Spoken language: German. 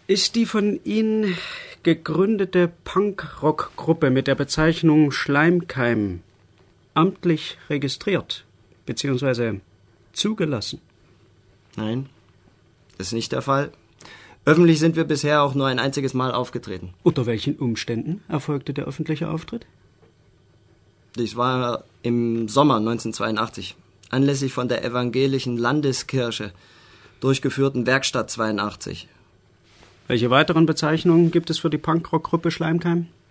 Ist die von Ihnen gegründete Punkrock-Gruppe mit der Bezeichnung Schleimkeim amtlich registriert bzw. zugelassen? Nein, das ist nicht der Fall. Öffentlich sind wir bisher auch nur ein einziges Mal aufgetreten. Unter welchen Umständen erfolgte der öffentliche Auftritt? Dies war im Sommer 1982, anlässlich von der evangelischen Landeskirche durchgeführten Werkstatt 82. Welche weiteren Bezeichnungen gibt es für die Punkrock-Gruppe Schleimkeim?